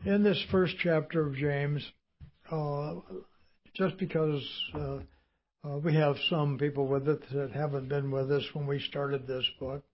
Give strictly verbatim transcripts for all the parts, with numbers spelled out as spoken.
In this first chapter of James, uh, just because uh, uh, we have some people with it that haven't been with us when we started this book,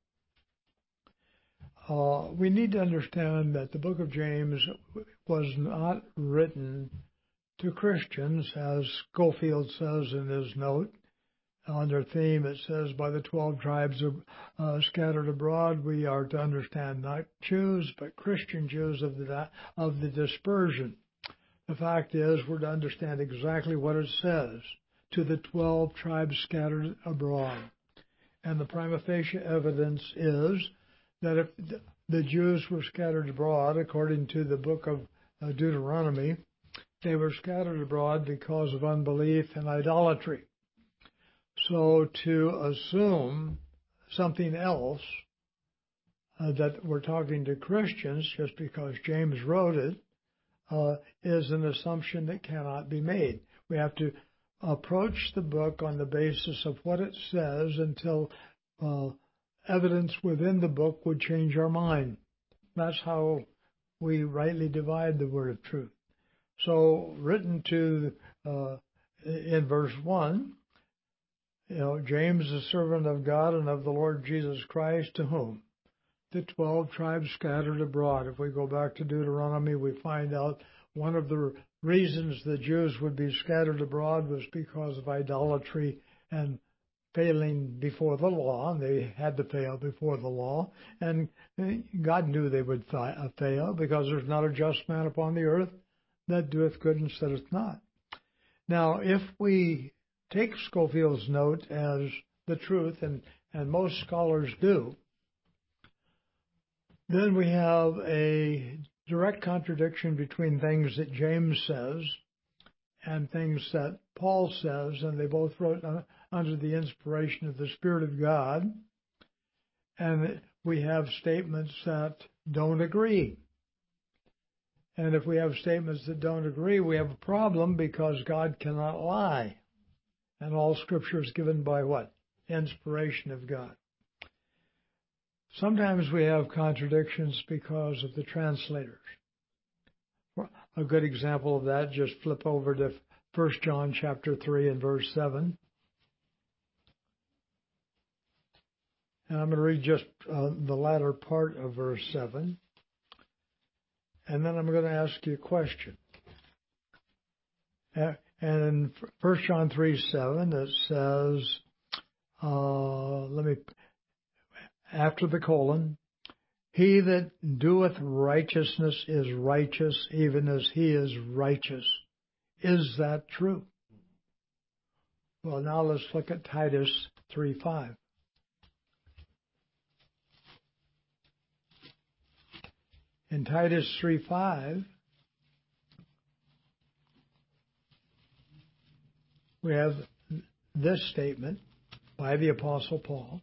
uh, we need to understand that the book of James was not written to Christians, as Schofield says in his note. On their theme, it says, by the twelve tribes uh, scattered abroad, we are to understand not Jews, but Christian Jews of the, of the dispersion. The fact is, we're to understand exactly what it says, to the twelve tribes scattered abroad. And the prima facie evidence is that if the Jews were scattered abroad, according to the book of Deuteronomy, they were scattered abroad because of unbelief and idolatry. So to assume something else, uh, that we're talking to Christians just because James wrote it, uh, is an assumption that cannot be made. We have to approach the book on the basis of what it says until uh, evidence within the book would change our mind. That's how we rightly divide the word of truth. So written to, uh, in verse one, You know, James, the servant of God and of the Lord Jesus Christ, to whom? The twelve tribes scattered abroad. If we go back to Deuteronomy, we find out one of the reasons the Jews would be scattered abroad was because of idolatry and failing before the law. They had to fail before the law. And God knew they would fail, because there's not a just man upon the earth that doeth good and saith not. Now, if we take Schofield's note as the truth, and, and most scholars do, then we have a direct contradiction between things that James says and things that Paul says, and they both wrote under the inspiration of the Spirit of God, and we have statements that don't agree. And if we have statements that don't agree, we have a problem, because God cannot lie. And all Scripture is given by what? Inspiration of God. Sometimes we have contradictions because of the translators. A good example of that, just flip over to First John chapter three and verse seven. And I'm going to read just uh, the latter part of verse seven. And then I'm going to ask you a question. Uh, And in First John three seven, it says, uh, let me, after the colon, he that doeth righteousness is righteous, even as he is righteous. Is that true? Well, now let's look at Titus three five. In Titus three five, we have this statement by the Apostle Paul: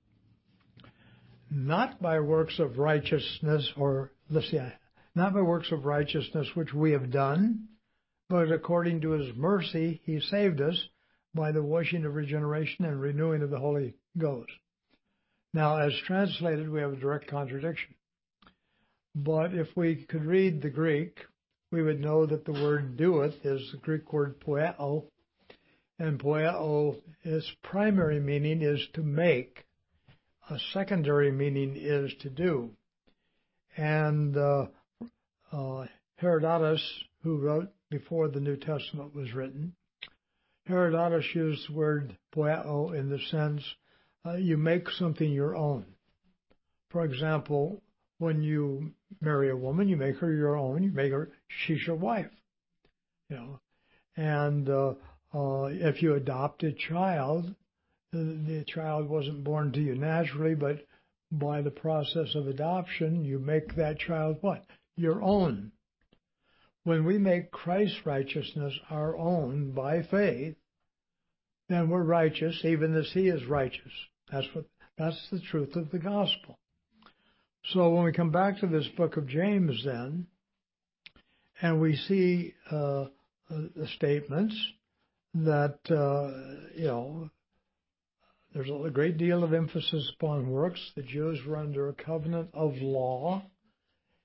not by works of righteousness, or let's see, not by works of righteousness which we have done, but according to his mercy he saved us by the washing of regeneration and renewing of the Holy Ghost. Now, as translated, we have a direct contradiction. But if we could read the Greek, we would know that the word doeth is the Greek word poieo. And poieo, its primary meaning is to make. A secondary meaning is to do. And uh, uh, Herodotus, who wrote before the New Testament was written, Herodotus used the word poieo in the sense uh, you make something your own. For example, when you marry a woman, you make her your own. You make her, she's your wife. You know, and uh, Uh, if you adopt a child, the, the child wasn't born to you naturally, but by the process of adoption, you make that child what? Your own. When we make Christ's righteousness our own by faith, then we're righteous, even as He is righteous. That's what. That's the truth of the gospel. So when we come back to this book of James, then, and we see uh, the statements that, uh, you know, there's a great deal of emphasis upon works. The Jews were under a covenant of law,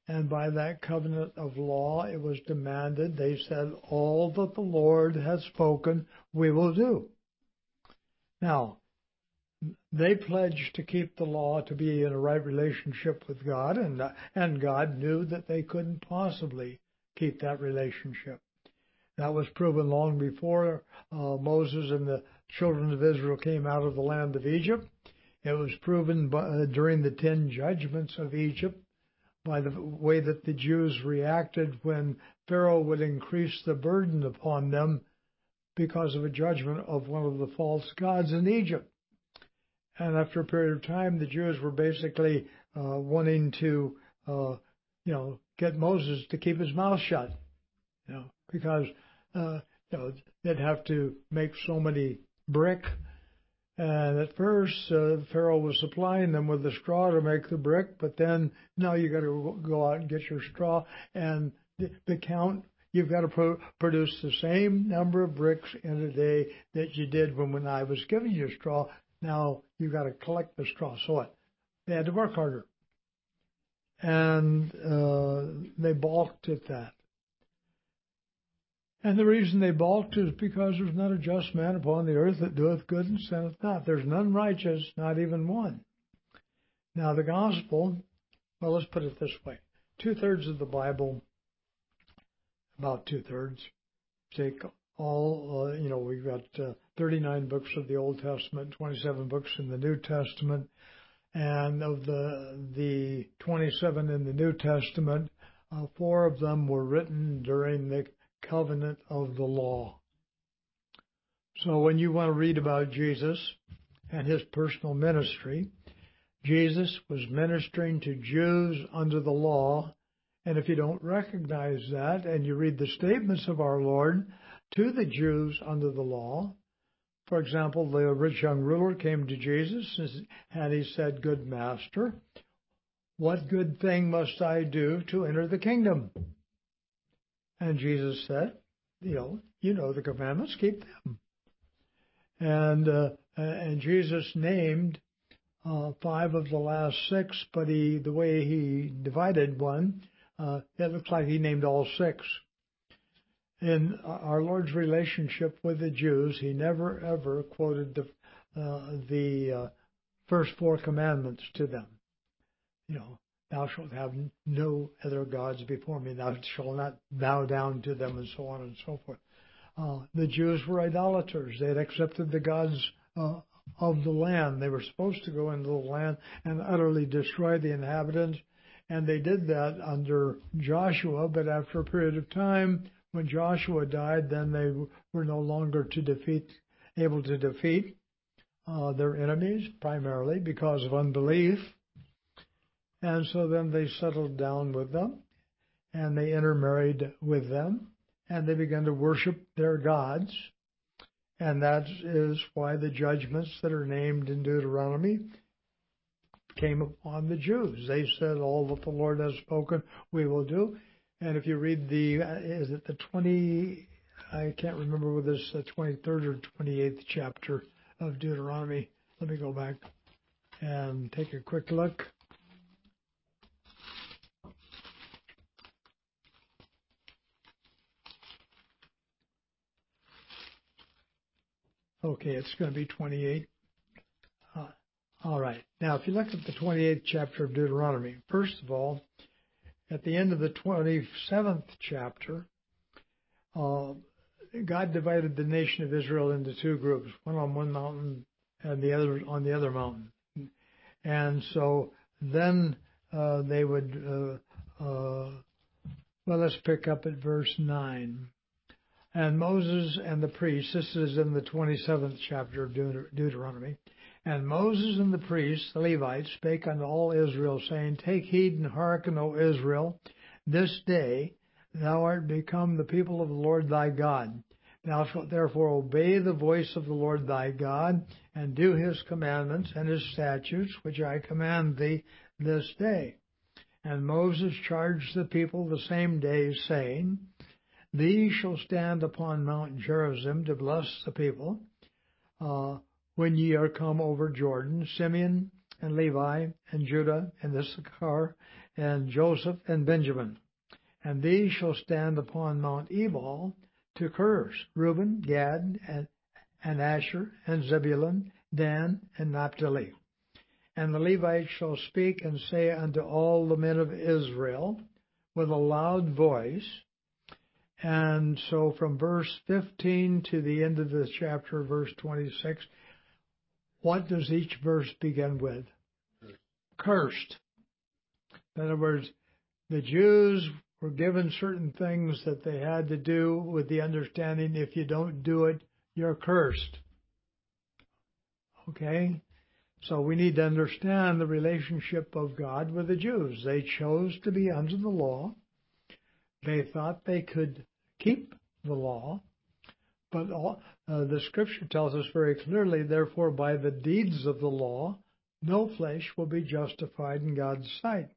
And by that covenant of law, it was demanded. They said, all that the Lord has spoken, we will do. Now, they pledged to keep the law, to be in a right relationship with God, and, and God knew that they couldn't possibly keep that relationship. That was proven long before uh, Moses and the children of Israel came out of the land of Egypt. It was proven by, uh, during the ten judgments of Egypt by the way that the Jews reacted when Pharaoh would increase the burden upon them because of a judgment of one of the false gods in Egypt. And after a period of time, the Jews were basically uh, wanting to, uh, you know, get Moses to keep his mouth shut, you know, because uh, you know they'd have to make so many brick. And at first, uh, Pharaoh was supplying them with the straw to make the brick, but then now you got to go out and get your straw, and the, the count. You've got to pro- produce the same number of bricks in a day that you did when, when I was giving you straw. Now you've got to collect the straw. So what? They had to work harder. And uh, they balked at that. And the reason they balked is because there's not a just man upon the earth that doeth good and sinneth not. There's none righteous, not even one. Now the gospel, well, let's put it this way. Two-thirds of the Bible, about two-thirds, take all, uh, you know, we've got uh, thirty-nine books of the Old Testament, twenty-seven books in the New Testament, and of the the twenty-seven in the New Testament, uh, four of them were written during the covenant of the law. So when you want to read about Jesus and his personal ministry, Jesus was ministering to Jews under the law, and if you don't recognize that and you read the statements of our Lord to the Jews under the law, for example, the rich young ruler came to Jesus and he said, "Good master, what good thing must I do to enter the kingdom?" And Jesus said, you know, you know the commandments, keep them. And uh, and Jesus named uh, five of the last six, but he the way he divided one, uh, it looks like he named all six. In our Lord's relationship with the Jews, he never ever quoted the uh, the uh, first four commandments to them. You know, thou shalt have no other gods before me. Thou shalt not bow down to them, and so on and so forth. Uh, the Jews were idolaters. They had accepted the gods uh, of the land. They were supposed to go into the land and utterly destroy the inhabitants, and they did that under Joshua. But after a period of time, when Joshua died, then they were no longer to defeat, able to defeat uh, their enemies, primarily because of unbelief. And so then they settled down with them, and they intermarried with them, and they began to worship their gods. And that is why the judgments that are named in Deuteronomy came upon the Jews. They said, all that the Lord has spoken, we will do. And if you read the, is it the twenty, I can't remember whether it's the twenty-third or twenty-eighth chapter of Deuteronomy. Let me go back and take a quick look. Okay, it's going to be twenty-eight. Uh, all right. Now, if you look at the twenty-eighth chapter of Deuteronomy, first of all, at the end of the twenty-seventh chapter, uh, God divided the nation of Israel into two groups, one on one mountain and the other on the other mountain. And so then uh, they would, uh, uh, well, let's pick up at verse nine. And Moses and the priests, this is in the twenty-seventh chapter of Deut- Deuteronomy, and Moses and the priests, the Levites, spake unto all Israel, saying, Take heed and hearken, O Israel, this day thou art become the people of the Lord thy God. Thou shalt therefore obey the voice of the Lord thy God, and do his commandments and his statutes, which I command thee this day. And Moses charged the people the same day, saying, These shall stand upon Mount Gerizim to bless the people, uh, when ye are come over Jordan, Simeon and Levi, and Judah, and Issachar, and Joseph, and Benjamin. And these shall stand upon Mount Ebal to curse Reuben, Gad, and, and Asher, and Zebulun, Dan, and Naphtali. And the Levites shall speak and say unto all the men of Israel with a loud voice. And so from verse fifteen to the end of this chapter, verse twenty-six, what does each verse begin with? Cursed. In other words, the Jews were given certain things that they had to do with the understanding if you don't do it, you're cursed. Okay? So we need to understand the relationship of God with the Jews. They chose to be under the law. They thought they could keep the law. But all, uh, the Scripture tells us very clearly, therefore, by the deeds of the law, no flesh will be justified in God's sight.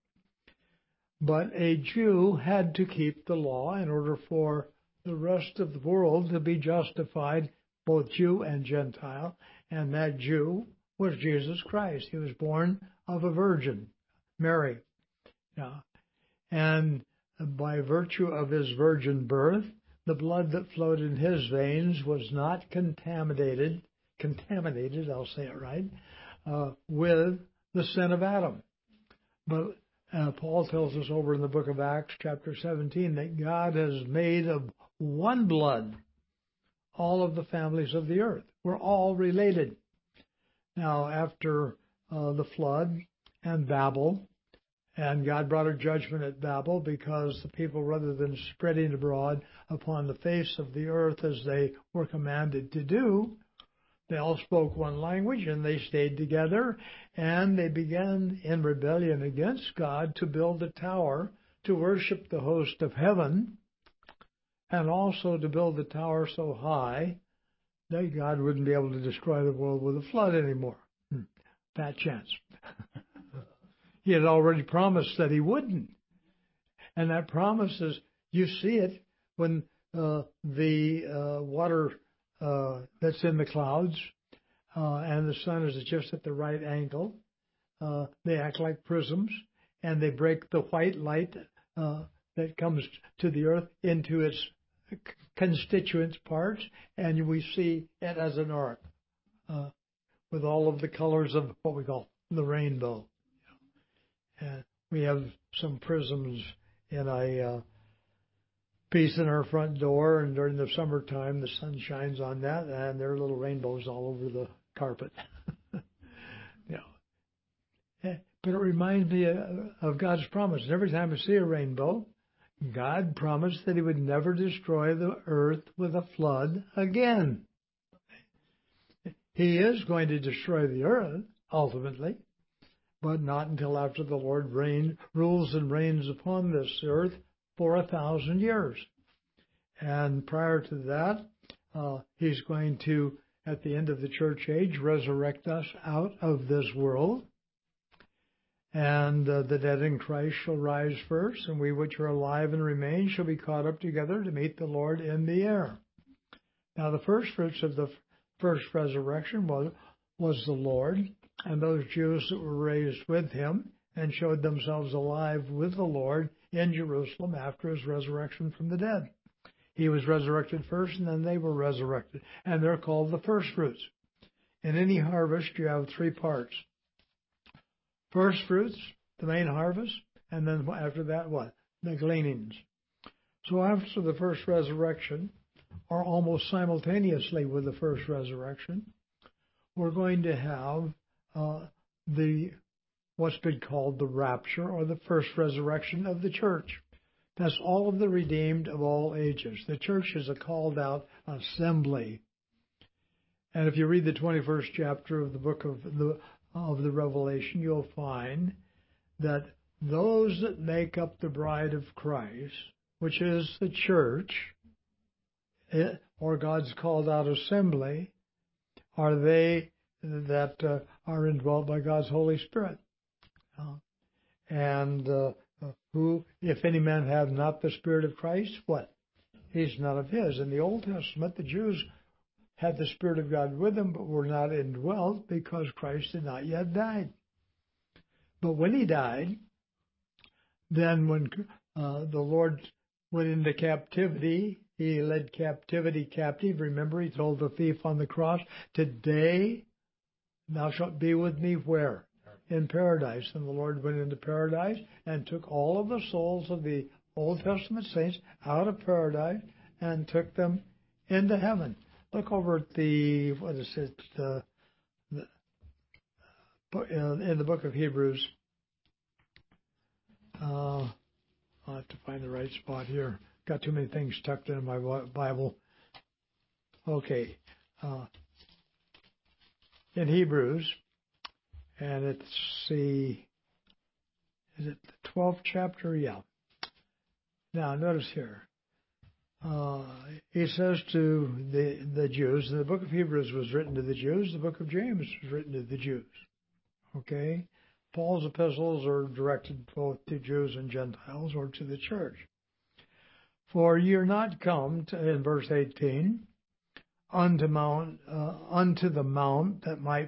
But a Jew had to keep the law in order for the rest of the world to be justified, both Jew and Gentile, and that Jew was Jesus Christ. He was born of a virgin, Mary. Yeah. And by virtue of his virgin birth, the blood that flowed in his veins was not contaminated, contaminated, I'll say it right, uh, with the sin of Adam. But uh, Paul tells us over in the book of Acts, chapter seventeen, that God has made of one blood all of the families of the earth. We're all related. Now, after uh, the flood and Babel, and God brought a judgment at Babel because the people, rather than spreading abroad upon the face of the earth as they were commanded to do, they all spoke one language and they stayed together, and they began in rebellion against God to build a tower to worship the host of heaven, and also to build a tower so high that God wouldn't be able to destroy the world with a flood anymore. Hmm. Fat chance. He had already promised that he wouldn't. And that promise is, you see it when uh, the uh, water uh, that's in the clouds uh, and the sun is just at the right angle. Uh, they act like prisms, and they break the white light uh, that comes to the earth into its constituent parts, and we see it as an arc uh, with all of the colors of what we call the rainbow. And we have some prisms in a uh, piece in our front door, and during the summertime, the sun shines on that, and there are little rainbows all over the carpet. You know. But it reminds me of God's promise. Every time I see a rainbow, God promised that he would never destroy the earth with a flood again. He is going to destroy the earth, ultimately, but not until after the Lord reign, rules and reigns upon this earth for a thousand years. And prior to that, uh, he's going to, at the end of the church age, resurrect us out of this world. And uh, the dead in Christ shall rise first, and we which are alive and remain shall be caught up together to meet the Lord in the air. Now, the first fruits of the first resurrection was, was the Lord, and those Jews that were raised with him and showed themselves alive with the Lord in Jerusalem after his resurrection from the dead. He was resurrected first, and then they were resurrected, and they're called the first fruits. In any harvest, you have three parts. First fruits, the main harvest, and then after that, what? The gleanings. So after the first resurrection, or almost simultaneously with the first resurrection, we're going to have uh, the what's been called the rapture, or the first resurrection of the church. That's all of the redeemed of all ages. The church is a called out assembly. And if you read the twenty-first chapter of the book of the of the Revelation, you'll find that those that make up the bride of Christ, which is the church, or God's called out assembly, are they that uh, are indwelt by God's Holy Spirit. Uh, and uh, who, if any man have not the Spirit of Christ, what? He's none of his. In the Old Testament, the Jews had the Spirit of God with them, but were not indwelt because Christ had not yet died. But when he died, then when uh, the Lord went into captivity, he led captivity captive. Remember, he told the thief on the cross, today thou shalt be with me where? In paradise. And the Lord went into paradise and took all of the souls of the Old Testament saints out of paradise and took them into heaven. Look over at the, what is it, uh, the, in the book of Hebrews. Uh, I'll have to find the right spot here. Got too many things tucked in my Bible. Okay. Uh, in Hebrews, and it's the, is it the twelfth chapter? Yeah. Now, notice here. Uh, he says to the, the Jews, and the book of Hebrews was written to the Jews, the book of James was written to the Jews. Okay? Paul's epistles are directed both to Jews and Gentiles or to the church. For ye are not come, to, in verse eighteen, unto mount, uh, unto the mount that might,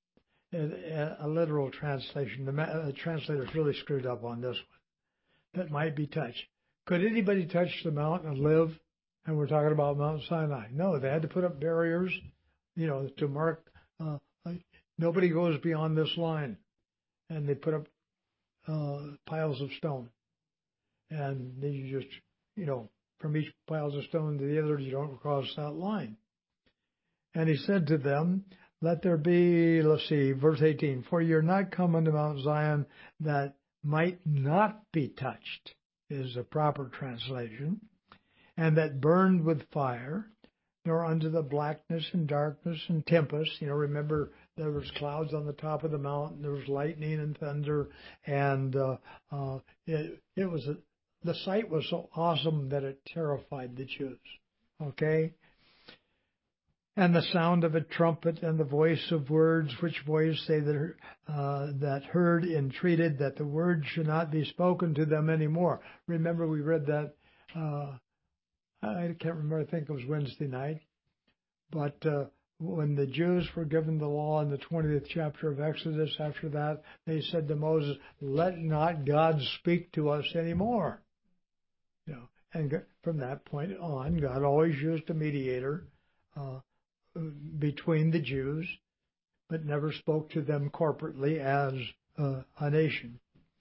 a, a literal translation, the uh, translator's really screwed up on this one, that might be touched. Could anybody touch the mount and live? And we're talking about Mount Sinai. No, they had to put up barriers, you know, to mark, uh, nobody goes beyond this line. And they put up uh, piles of stone. And then you just, you know, from each piles of stone to the other, you don't cross that line. And he said to them, let there be, let's see, verse eighteen, for you're not come unto Mount Zion that might not be touched, is a proper translation, and that burned with fire, nor unto the blackness and darkness and tempest. You know, remember, there was clouds on the top of the mountain. There was lightning and thunder, and uh, uh, it, it was a, the sight was so awesome that it terrified the Jews. Okay, and the sound of a trumpet and the voice of words, which voice they that uh, that heard entreated that the word should not be spoken to them anymore. Remember, we read that. Uh, I can't remember. I think it was Wednesday night, but. Uh, When the Jews were given the law in the twentieth chapter of Exodus, after that, they said to Moses, let not God speak to us anymore. You know, and from that point on, God always used a mediator uh, between the Jews, but never spoke to them corporately as uh, a nation.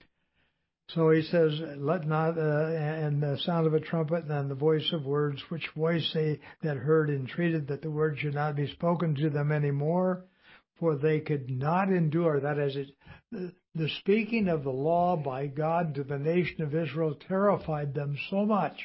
So he says, let not, uh, and the sound of a trumpet and the voice of words, which voice they that heard entreated that the word should not be spoken to them any more, for they could not endure. That is, it, the, the speaking of the law by God to the nation of Israel terrified them so much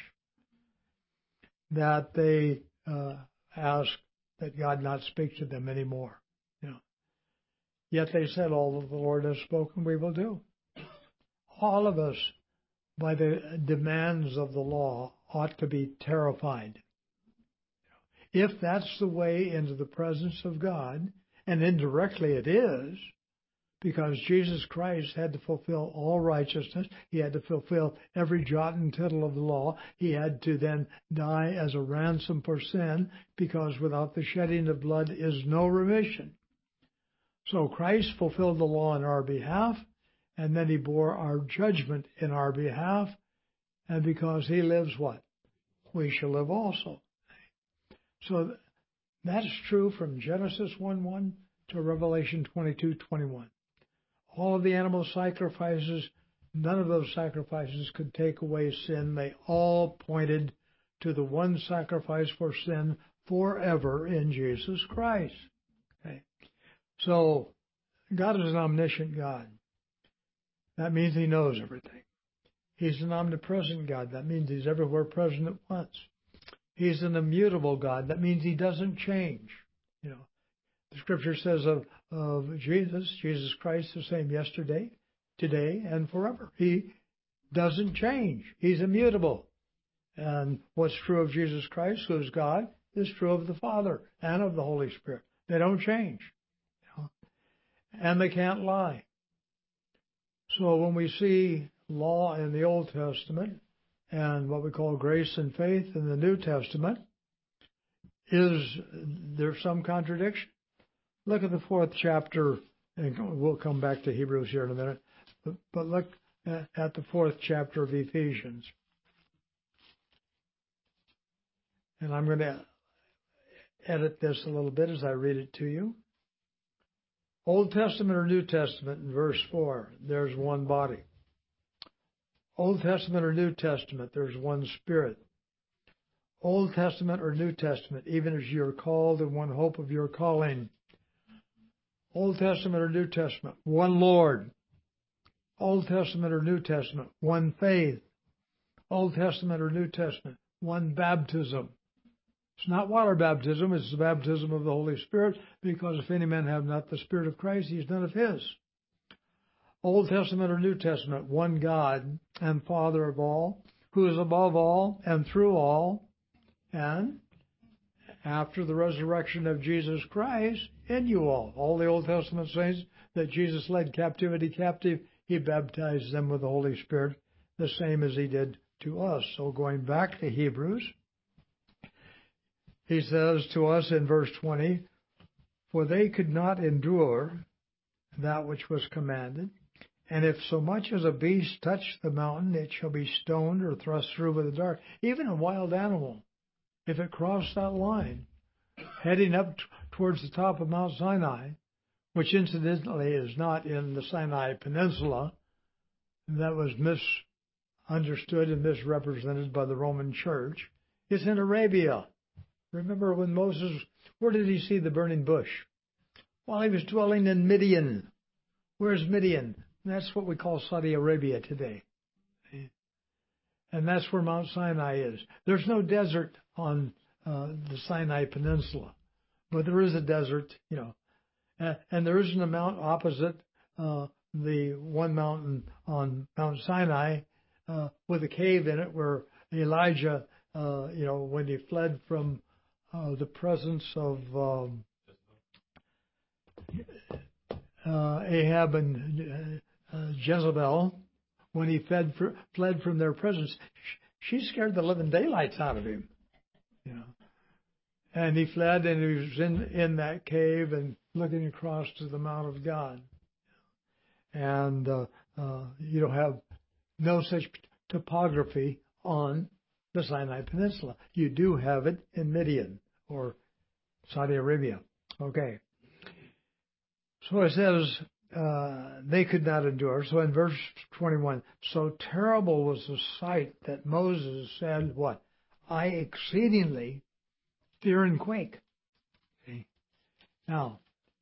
that they uh, asked that God not speak to them anymore. You know. Yet they said, all that the Lord has spoken we will do. All of us, by the demands of the law, ought to be terrified. If that's the way into the presence of God, and indirectly it is, because Jesus Christ had to fulfill all righteousness, he had to fulfill every jot and tittle of the law, he had to then die as a ransom for sin, because without the shedding of blood is no remission. So Christ fulfilled the law on our behalf, and then he bore our judgment in our behalf. And because he lives what? We shall live also. So that's true from Genesis one one to Revelation twenty-two twenty-one. All of the animal sacrifices, none of those sacrifices could take away sin. They all pointed to the one sacrifice for sin forever in Jesus Christ. Okay. So God is an omniscient God. That means he knows everything. He's an omnipresent God. That means he's everywhere present at once. He's an immutable God. That means he doesn't change. You know, the scripture says of, of Jesus, Jesus Christ, the same yesterday, today, and forever. He doesn't change. He's immutable. And what's true of Jesus Christ, who is God, is true of the Father and of the Holy Spirit. They don't change. You know? And they can't lie. So when we see law in the Old Testament and what we call grace and faith in the New Testament, is there some contradiction? Look at the fourth chapter, and we'll come back to Hebrews here in a minute. But, but look at, at the fourth chapter of Ephesians. And I'm going to edit this a little bit as I read it to you. Old Testament or New Testament in verse four, there's one body. Old Testament or New Testament, there's one Spirit. Old Testament or New Testament, even as you're called in one hope of your calling. Old Testament or New Testament, one Lord. Old Testament or New Testament, one faith. Old Testament or New Testament, one baptism. It's not water baptism, it's the baptism of the Holy Spirit, because if any man have not the Spirit of Christ, he is none of his. Old Testament or New Testament, one God and Father of all, who is above all and through all, and after the resurrection of Jesus Christ, in you all. All the Old Testament saints that Jesus led captivity captive, he baptized them with the Holy Spirit, the same as he did to us. So going back to Hebrews, he says to us in verse twenty, for they could not endure that which was commanded, and if so much as a beast touch the mountain, it shall be stoned or thrust through with a dart. Even a wild animal, if it crossed that line, heading up t- towards the top of Mount Sinai, which incidentally is not in the Sinai Peninsula, that was misunderstood and misrepresented by the Roman Church. It's in Arabia. Remember when Moses, where did he see the burning bush? While he was dwelling in Midian. Where's Midian? That's what we call Saudi Arabia today. And that's where Mount Sinai is. There's no desert on uh, the Sinai Peninsula, but there is a desert, you know. Uh, and there isn't a mount opposite uh, the one mountain on Mount Sinai uh, with a cave in it where Elijah, uh, you know, when he fled from uh, the presence of um, uh, Ahab and uh, Jezebel, when he fled, for, fled from their presence, she scared the living daylights out of him, you know. And he fled, and he was in, in that cave and looking across to the Mount of God. And uh, uh, you don't have no such topography on the Sinai Peninsula. You do have it in Midian or Saudi Arabia. Okay. So it says uh, they could not endure. So in verse twenty-one, so terrible was the sight that Moses said, what? I exceedingly fear and quake. Okay. Now,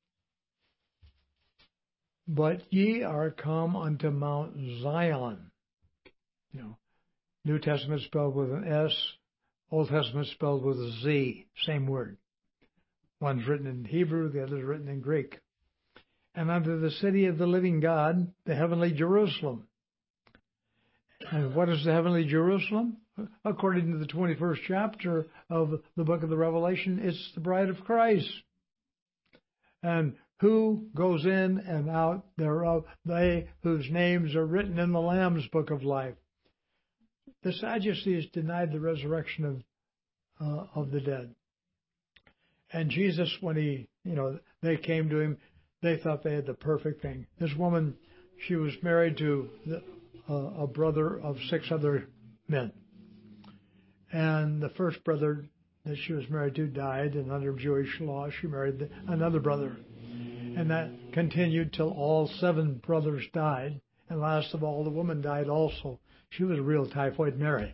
but ye are come unto Mount Zion. You know, New Testament spelled with an S, Old Testament spelled with a Z, same word. One's written in Hebrew, the other's written in Greek. And unto the city of the living God, the heavenly Jerusalem. And what is the heavenly Jerusalem? According to the twenty-first chapter of the book of the Revelation, it's the bride of Christ. And who goes in and out thereof? They whose names are written in the Lamb's book of life. The Sadducees denied the resurrection of uh, of the dead. And Jesus, when he, you know, they came to him, they thought they had the perfect thing. This woman, she was married to the, uh, a brother of six other men. And the first brother that she was married to died, and under Jewish law, she married the, another brother. And that continued till all seven brothers died. And last of all, the woman died also. She was a real typhoid Mary.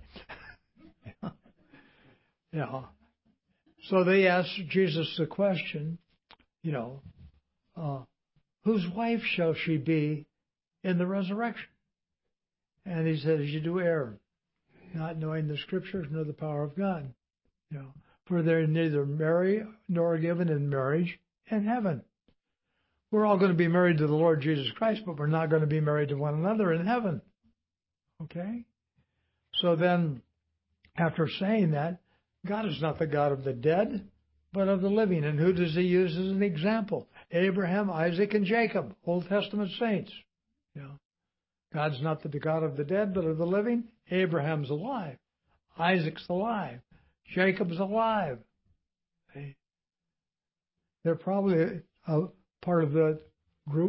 Yeah. So they asked Jesus the question, you know, uh, whose wife shall she be in the resurrection? And he said, as you do err, not knowing the Scriptures nor the power of God. You know, for they're neither married nor given in marriage in heaven. We're all going to be married to the Lord Jesus Christ, but we're not going to be married to one another in heaven. Okay? So then, after saying that, God is not the God of the dead, but of the living. And who does he use as an example? Abraham, Isaac, and Jacob, Old Testament saints. You know, God's not the God of the dead, but of the living. Abraham's alive. Isaac's alive. Jacob's alive. Okay? They're probably a part of the group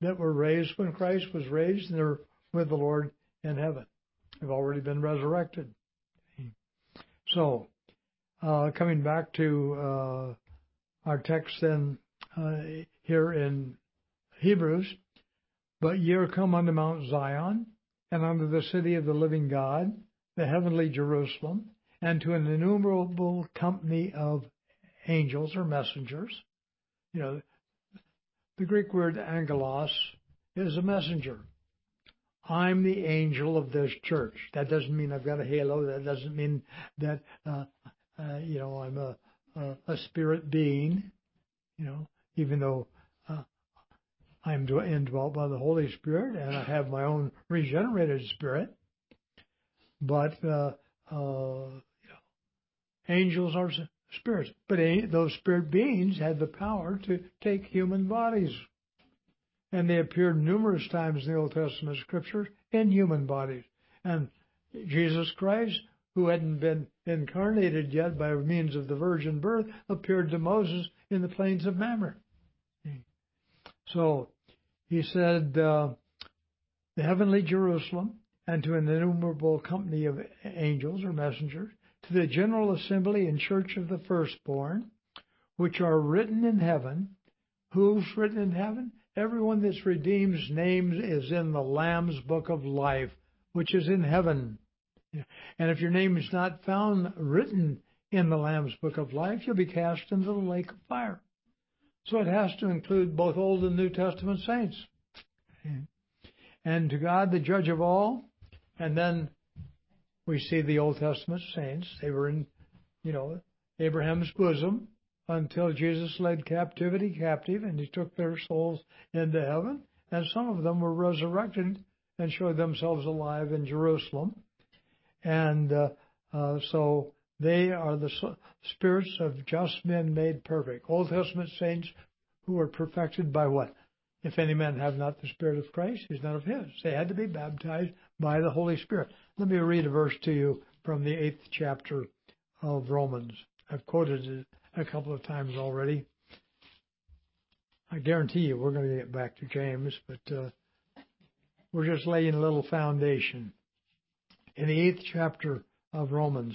that were raised when Christ was raised, and they're with the Lord in heaven. They've already been resurrected. So, uh, coming back to uh, our text then uh, here in Hebrews, but ye are come unto Mount Zion, and unto the city of the living God, the heavenly Jerusalem, and to an innumerable company of angels or messengers. You know, the Greek word angelos is a messenger. I'm the angel of this church. That doesn't mean I've got a halo. That doesn't mean that, uh, uh, you know, I'm a, a, a spirit being, you know, even though uh, I'm indwelt by the Holy Spirit and I have my own regenerated spirit. But uh, uh, you know, angels are spirits. But those spirit beings had the power to take human bodies. And they appeared numerous times in the Old Testament scriptures in human bodies. And Jesus Christ, who hadn't been incarnated yet by means of the virgin birth, appeared to Moses in the plains of Mamre. So he said, uh, the heavenly Jerusalem, and to an innumerable company of angels or messengers, to the general assembly and church of the firstborn, which are written in heaven. Who's written in heaven? Everyone that's redeemed's name is in the Lamb's book of life, which is in heaven. And if your name is not found written in the Lamb's book of life, you'll be cast into the lake of fire. So it has to include both Old and New Testament saints. And to God, the judge of all, and then we see the Old Testament saints. They were in, you know, Abraham's bosom until Jesus led captivity captive, and he took their souls into heaven. And some of them were resurrected and showed themselves alive in Jerusalem. And uh, uh, so they are the spirits of just men made perfect. Old Testament saints who were perfected by what? If any man have not the Spirit of Christ, he's none of his. They had to be baptized by the Holy Spirit. Let me read a verse to you from the eighth chapter of Romans. I've quoted it a couple of times already. I guarantee you we're going to get back to James, but uh, we're just laying a little foundation. In the eighth chapter of Romans,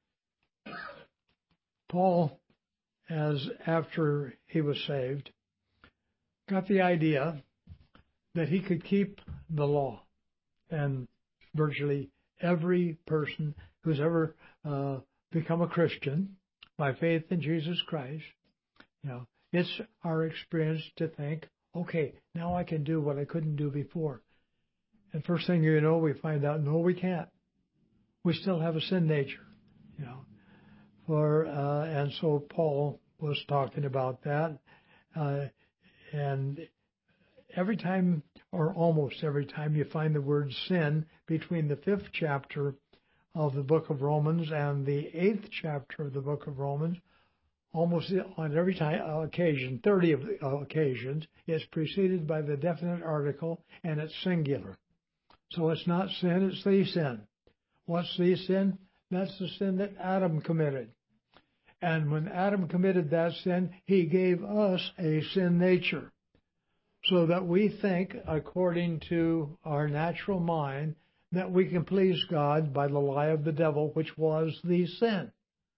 Paul, as after he was saved, got the idea that he could keep the law. And virtually every person who's ever uh, become a Christian by faith in Jesus Christ, you know, it's our experience to think, okay, now I can do what I couldn't do before. And first thing you know, we find out, no, we can't. We still have a sin nature, you know. For uh, and so Paul was talking about that. Uh, and every time, or almost every time, you find the word sin between the fifth chapter of the book of Romans and the eighth chapter of the book of Romans, almost on every time, uh, occasion, thirty of the uh, occasions, it's preceded by the definite article, and it's singular. So it's not sin, it's the sin. What's the sin? That's the sin that Adam committed. And when Adam committed that sin, he gave us a sin nature, so that we think, according to our natural mind, that we can please God by the lie of the devil, which was the sin,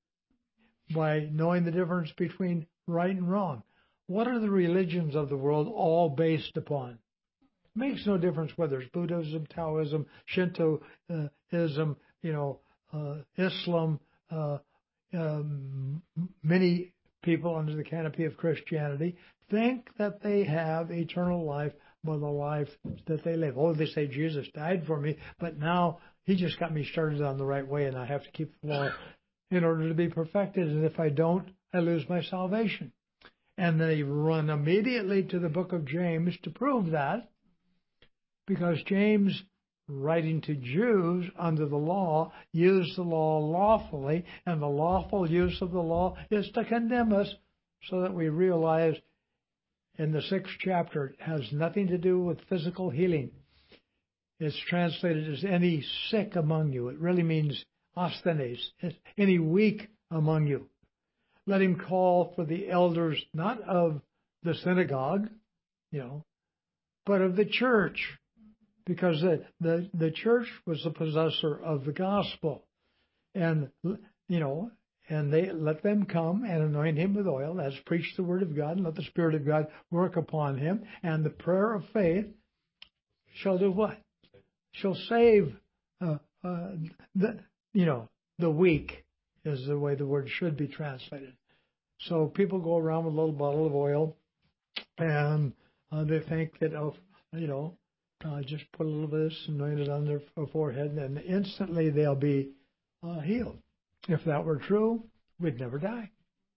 by knowing the difference between right and wrong. What are the religions of the world all based upon? It makes no difference whether it's Buddhism, Taoism, Shintoism, you know, uh, Islam, uh, um, many people under the canopy of Christianity think that they have eternal life by the life that they live. Oh, they say Jesus died for me, but now he just got me started on the right way, and I have to keep the law in order to be perfected. And if I don't, I lose my salvation. And they run immediately to the book of James to prove that, because James, writing to Jews under the law, used the law lawfully, and the lawful use of the law is to condemn us, so that we realize in the sixth chapter it has nothing to do with physical healing. It's translated as any sick among you. It really means asthenes, any weak among you. Let him call for the elders, not of the synagogue, you know, but of the church, because the, the, the church was the possessor of the gospel. And, you know, and they let them come and anoint him with oil, as preach the word of God, and let the Spirit of God work upon him. And the prayer of faith shall do what? Shall save, uh, uh, the, you know, the weak is the way the word should be translated. So people go around with a little bottle of oil, and uh, they think that, oh, you know, uh, just put a little bit of this, anoint it on their forehead, and instantly they'll be uh, healed. If that were true, we'd never die.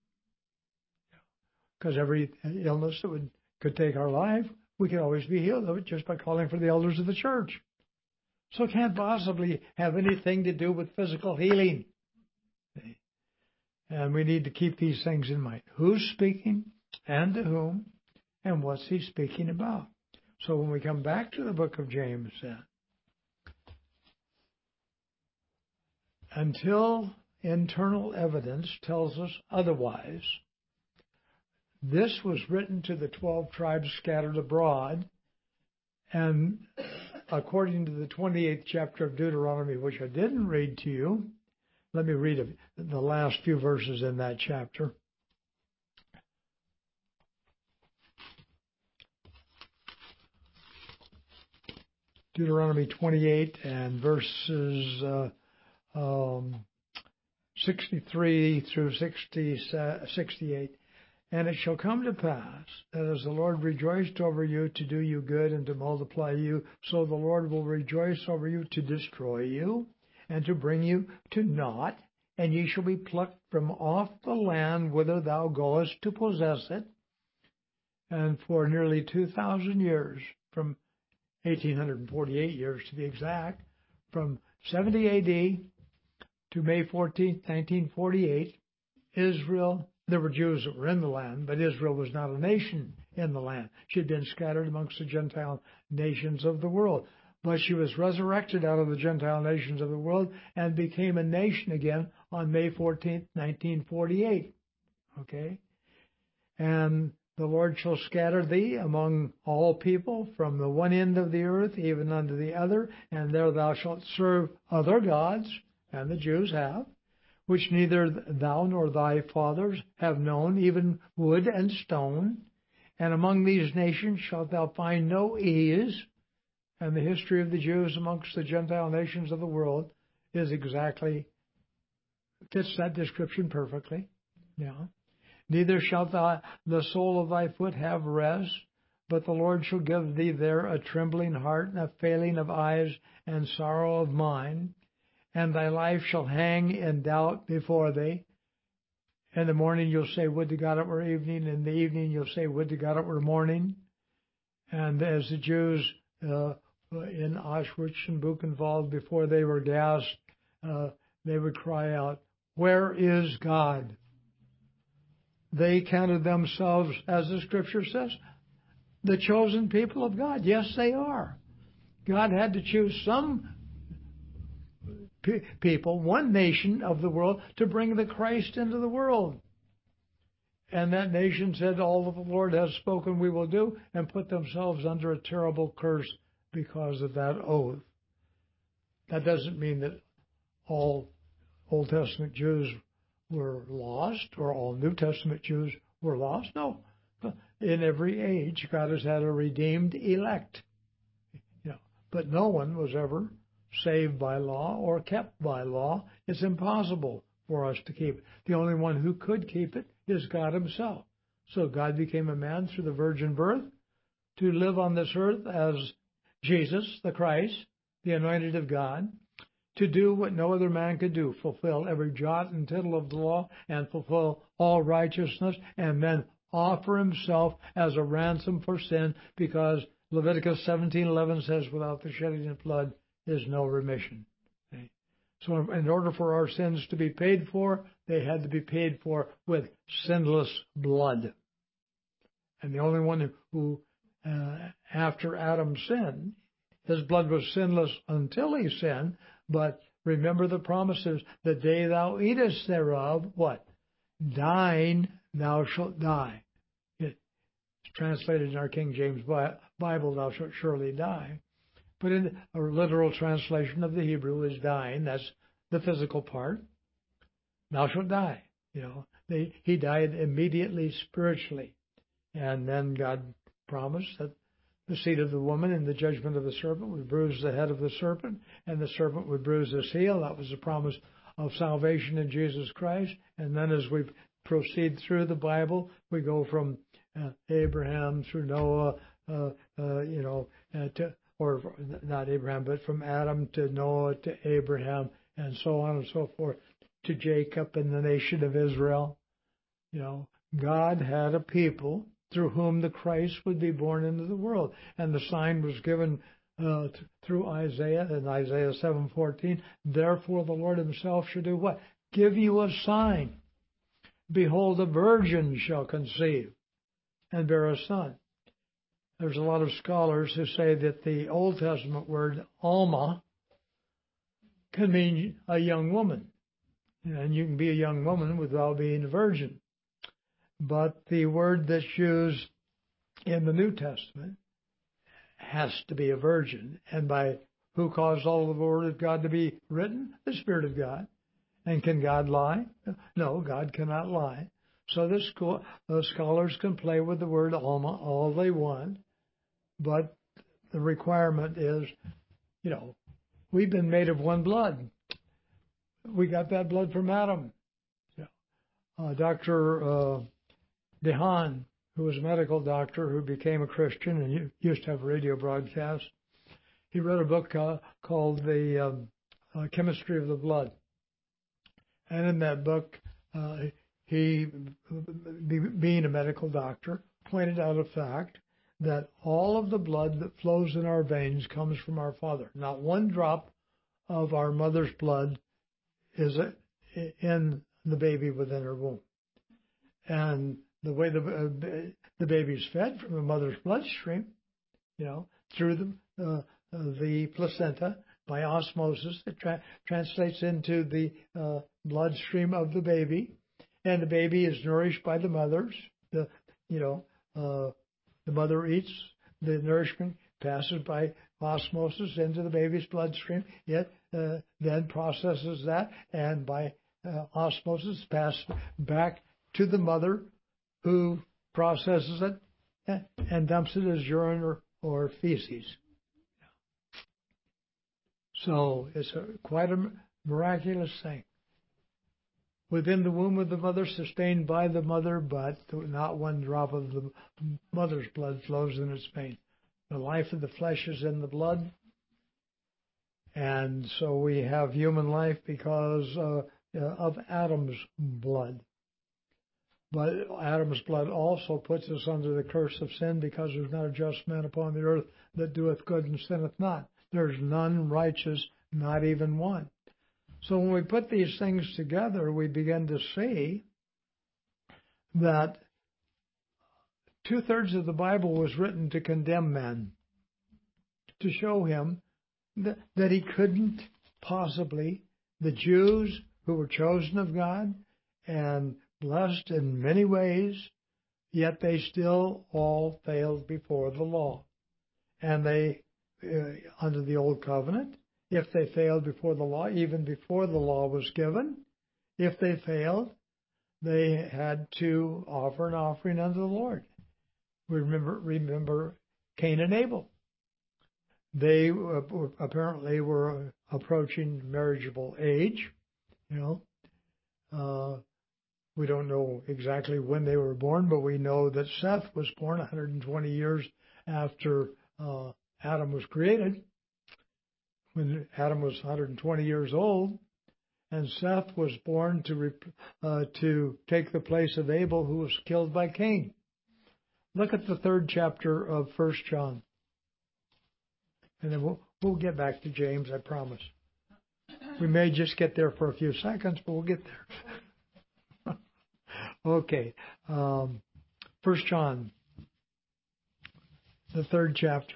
Because every illness that would could take our life, we could always be healed of it just by calling for the elders of the church. So it can't possibly have anything to do with physical healing. And we need to keep these things in mind. Who's speaking and to whom, and what's he speaking about? So when we come back to the book of James then, until internal evidence tells us otherwise, this was written to the twelve tribes scattered abroad, and according to the twenty-eighth chapter of Deuteronomy, which I didn't read to you, let me read the last few verses in that chapter. Deuteronomy twenty-eight and verses uh, um, sixty-three through sixty, sixty-eight. And it shall come to pass that as the Lord rejoiced over you to do you good and to multiply you, so the Lord will rejoice over you to destroy you and to bring you to naught, and ye shall be plucked from off the land whither thou goest to possess it. And for nearly two thousand years, from eighteen forty-eight years to be exact, from seventy A D to May fourteenth, nineteen forty-eight, Israel, there were Jews that were in the land, but Israel was not a nation in the land. She had been scattered amongst the Gentile nations of the world. But she was resurrected out of the Gentile nations of the world and became a nation again on May fourteenth, nineteen forty-eight. Okay? And the Lord shall scatter thee among all people from the one end of the earth even unto the other, and there thou shalt serve other gods, and the Jews have, which neither thou nor thy fathers have known, even wood and stone. And among these nations shalt thou find no ease. And the history of the Jews amongst the Gentile nations of the world is exactly, fits that description perfectly. Yeah. Neither shalt thou, the sole of thy foot have rest, but the Lord shall give thee there a trembling heart and a failing of eyes and sorrow of mind. And thy life shall hang in doubt before thee. In the morning you'll say, would to God it were evening. In the evening you'll say, would to God it were morning. And as the Jews uh, in Auschwitz and Buchenwald, before they were gassed, uh, they would cry out, where is God? They counted themselves, as the Scripture says, the chosen people of God. Yes, they are. God had to choose some people, one nation of the world, to bring the Christ into the world. And that nation said, all that the Lord has spoken we will do, and put themselves under a terrible curse because of that oath. That doesn't mean that all Old Testament Jews were lost or all New Testament Jews were lost. No. In every age, God has had a redeemed elect. You know, but no one was ever saved by law or kept by law. It's impossible for us to keep it. The only one who could keep it is God himself. So God became a man through the virgin birth to live on this earth as Jesus, the Christ, the anointed of God, to do what no other man could do, fulfill every jot and tittle of the law and fulfill all righteousness, and then offer himself as a ransom for sin, because Leviticus seventeen eleven says, without the shedding of blood is no remission. Okay? So in order for our sins to be paid for, they had to be paid for with sinless blood. And the only one who, uh, after Adam sinned, his blood was sinless until he sinned, but remember the promises, the day thou eatest thereof, what? Dying thou shalt die. It's translated in our King James Bible, thou shalt surely die. But in a literal translation of the Hebrew is dying. That's the physical part. Thou shalt die. You know, they, he died immediately spiritually. And then God promised that the seed of the woman and the judgment of the serpent would bruise the head of the serpent, and the serpent would bruise his heel. That was the promise of salvation in Jesus Christ. And then as we proceed through the Bible, we go from uh, Abraham through Noah, uh, uh, you know, uh, to, or not Abraham, but from Adam to Noah to Abraham, and so on and so forth, to Jacob and the nation of Israel. You know, God had a people through whom the Christ would be born into the world. And the sign was given uh, th- through Isaiah, in Isaiah seven fourteen. Therefore the Lord himself shall do what? Give you a sign. Behold, a virgin shall conceive and bear a son. There's a lot of scholars who say that the Old Testament word Alma can mean a young woman. And you can be a young woman without being a virgin. But the word that's used in the New Testament has to be a virgin. And by who caused all of the Word of God to be written? The Spirit of God. And can God lie? No, God cannot lie. So the, school, the scholars can play with the word Alma all they want. But the requirement is, you know, we've been made of one blood. We got that blood from Adam. Uh, Doctor Uh, DeHaan, who was a medical doctor who became a Christian and used to have radio broadcasts, he wrote a book uh, called The um, uh, Chemistry of the Blood. And in that book, uh, he, be, being a medical doctor, pointed out a fact that all of the blood that flows in our veins comes from our father. Not one drop of our mother's blood is in the baby within her womb. And the way the uh, the baby's fed from the mother's bloodstream, you know, through the uh, the placenta by osmosis, it tra- translates into the uh, bloodstream of the baby, and the baby is nourished by the mothers. The you know uh, the mother eats, the nourishment passes by osmosis into the baby's bloodstream. It uh, then processes that, and by uh, osmosis passes back to the mother, who processes it and dumps it as urine or, or feces. So it's a, quite a miraculous thing. Within the womb of the mother, sustained by the mother, but not one drop of the mother's blood flows in its vein. The life of the flesh is in the blood, and so we have human life because uh, of Adam's blood. But Adam's blood also puts us under the curse of sin, because there's not a just man upon the earth that doeth good and sinneth not. There's none righteous, not even one. So when we put these things together, we begin to see that two-thirds of the Bible was written to condemn man, to show him that, that he couldn't possibly, the Jews who were chosen of God and blessed in many ways, yet they still all failed before the law. And they, uh, under the Old Covenant, if they failed before the law, even before the law was given, if they failed, they had to offer an offering unto the Lord. We remember, remember Cain and Abel. They uh, apparently were approaching marriageable age, you know. Uh, We don't know exactly when they were born, but we know that Seth was born one hundred twenty years after uh, Adam was created, when Adam was one hundred twenty years old, and Seth was born to rep- uh, to take the place of Abel, who was killed by Cain. Look at the third chapter of First John, and then we'll, we'll get back to James, I promise. We may just get there for a few seconds, but we'll get there. Okay, um, First John, the third chapter.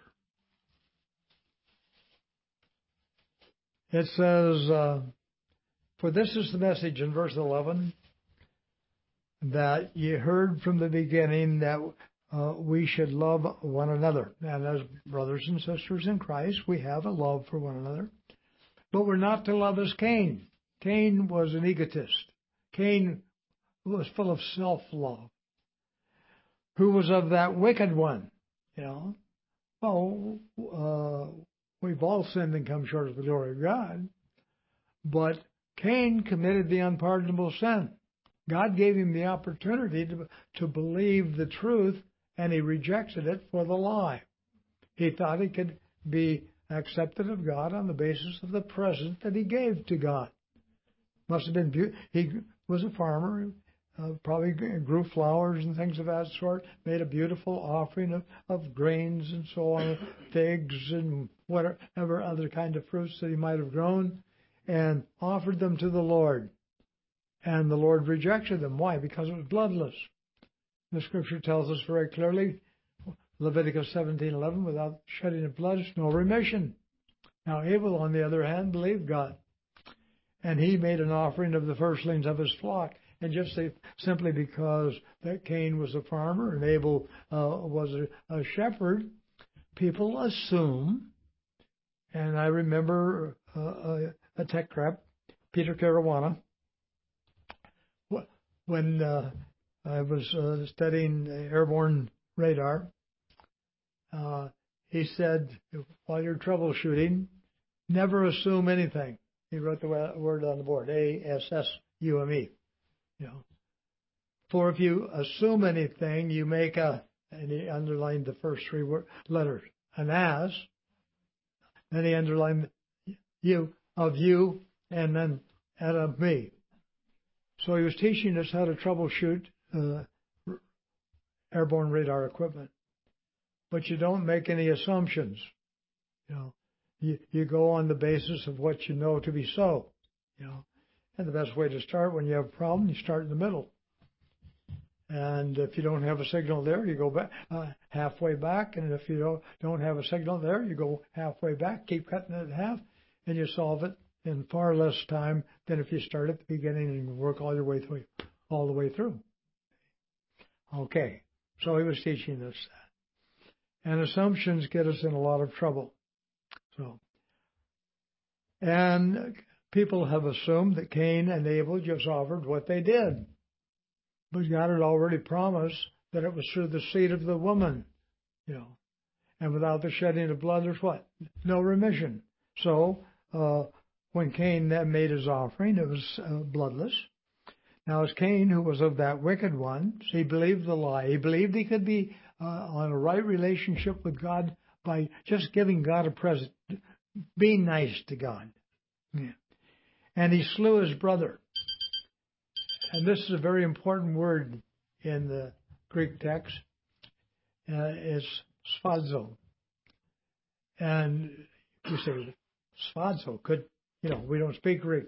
It says, uh, for this is the message in verse eleven, that ye heard from the beginning, that uh, we should love one another. And as brothers and sisters in Christ, we have a love for one another. But we're not to love as Cain. Cain was an egotist. Cain was full of self-love. Who was of that wicked one? You know, well, uh, we've all sinned and come short of the glory of God. But Cain committed the unpardonable sin. God gave him the opportunity to, to believe the truth, and he rejected it for the lie. He thought he could be accepted of God on the basis of the present that he gave to God. Must have been be- he was a farmer, uh, probably grew flowers and things of that sort, made a beautiful offering of, of grains and so on, figs and whatever other kind of fruits that he might have grown, and offered them to the Lord. And the Lord rejected them. Why? Because it was bloodless. The Scripture tells us very clearly, Leviticus seventeen eleven, without shedding of blood, there's no remission. Now Abel, on the other hand, believed God. And he made an offering of the firstlings of his flock. And just say, simply because that Cain was a farmer and Abel uh, was a, a shepherd, people assume, and I remember uh, a, a tech rep, Peter Caruana, when uh, I was uh, studying airborne radar, uh, he said, while you're troubleshooting, never assume anything. He wrote the word on the board, A S S U M E. You know, for if you assume anything, you make a, and he underlined the first three word, letters, an as, then he underlined you, of you, and then and of me. So he was teaching us how to troubleshoot uh, airborne radar equipment. But you don't make any assumptions. You know, you, you go on the basis of what you know to be so. You know, and the best way to start when you have a problem, you start in the middle. And if you don't have a signal there, you go back uh, halfway back. And if you don't don't have a signal there, you go halfway back. Keep cutting it in half, and you solve it in far less time than if you start at the beginning and work all your way through, all the way through. Okay, so he was teaching us that. And assumptions get us in a lot of trouble. So, and people have assumed that Cain and Abel just offered what they did. But God had already promised that it was through the seed of the woman, you know. And without the shedding of blood, there's what? No remission. So, uh, when Cain then made his offering, it was uh, bloodless. Now, as Cain, who was of that wicked one, so he believed the lie. He believed he could be uh, on a right relationship with God by just giving God a present, being nice to God. Yeah. And he slew his brother. And this is a very important word in the Greek text. Uh, it's sphazo. And you say, sphazo, could, you know, we don't speak Greek.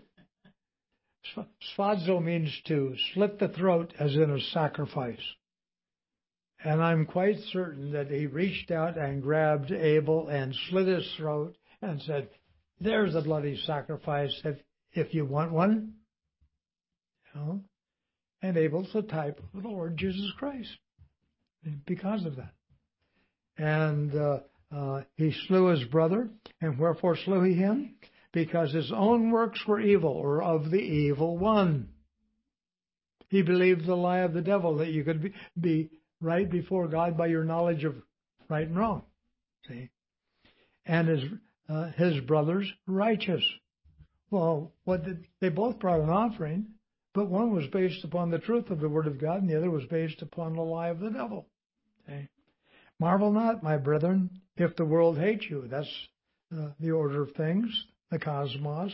Sphazo means to slit the throat as in a sacrifice. And I'm quite certain that he reached out and grabbed Abel and slit his throat and said, there's a bloody sacrifice if, if you want one. You know? And Abel's the type of the Lord Jesus Christ because of that. And uh, uh, he slew his brother. And wherefore slew he him? Because his own works were evil, or of the evil one. He believed the lie of the devil that you could be, be right before God by your knowledge of right and wrong. See? And his uh, his brothers righteous. Well, what did, they both brought an offering, but one was based upon the truth of the Word of God, and the other was based upon the lie of the devil. See? Marvel not, my brethren, if the world hates you. That's uh, the order of things. The cosmos.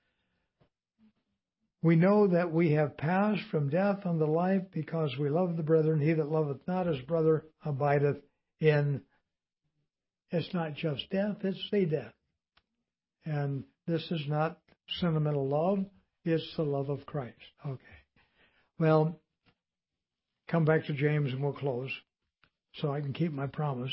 We know that we have passed from death unto life because we love the brethren. He that loveth not his brother abideth in, it's not just death, it's the death. And this is not sentimental love, it's the love of Christ. Okay. Well, come back to James and we'll close so I can keep my promise.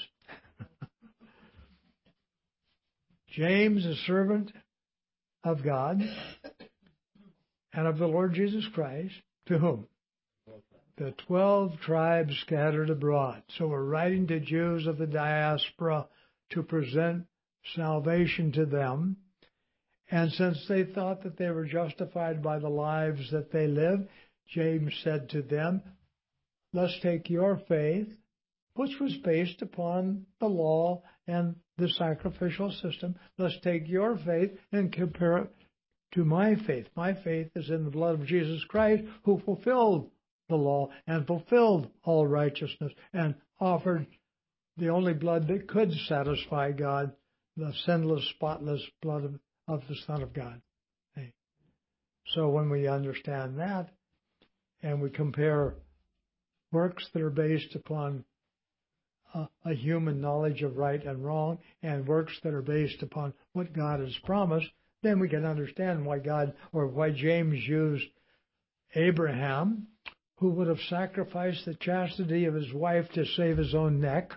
James, a servant of God and of the Lord Jesus Christ, to whom? the twelve tribes scattered abroad. So we're writing to Jews of the diaspora to present salvation to them. And since they thought that they were justified by the lives that they lived, James said to them, let's take your faith, which was based upon the law and the sacrificial system. Let's take your faith and compare it to my faith. My faith is in the blood of Jesus Christ, who fulfilled the law and fulfilled all righteousness and offered the only blood that could satisfy God, the sinless, spotless blood of, of the Son of God. Okay. So when we understand that and we compare works that are based upon a, a human knowledge of right and wrong and works that are based upon what God has promised, then we can understand why God, or why James used Abraham, who would have sacrificed the chastity of his wife to save his own neck,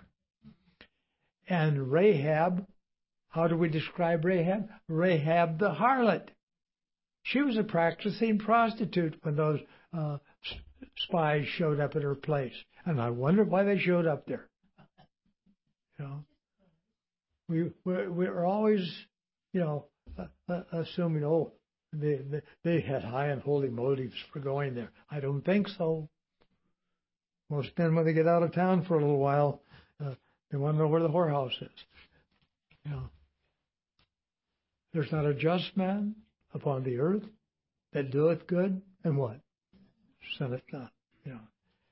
and Rahab. How do we describe Rahab? Rahab the harlot. She was a practicing prostitute when those uh, spies showed up at her place. And I wonder why they showed up there. You know, we, we're, we're always, you know, uh, assuming, oh, they, they, they had high and holy motives for going there. I don't think so. Most men, when they get out of town for a little while, uh, they want to know where the whorehouse is. You know, there's not a just man upon the earth that doeth good and what? Sinneth not. You know,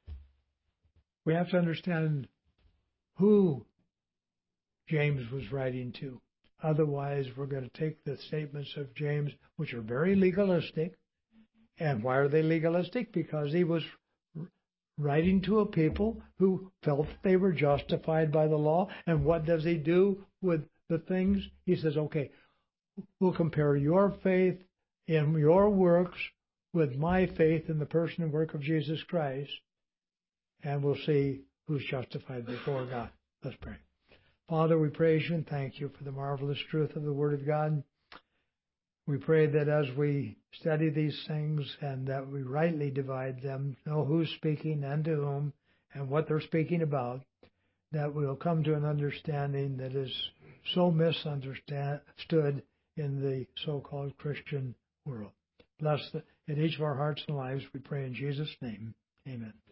we have to understand who James was writing to. Otherwise, we're going to take the statements of James, which are very legalistic. And why are they legalistic? Because he was writing to a people who felt they were justified by the law. And what does he do with the things? He says, okay, we'll compare your faith in your works with my faith in the person and work of Jesus Christ, and we'll see who's justified before God. Let's pray. Father, we praise you and thank you for the marvelous truth of the Word of God. We pray that as we study these things and that we rightly divide them, know who's speaking and to whom and what they're speaking about, that we'll come to an understanding that is so misunderstood in the so-called Christian world. Bless the, in each of our hearts and lives, we pray in Jesus' name. Amen.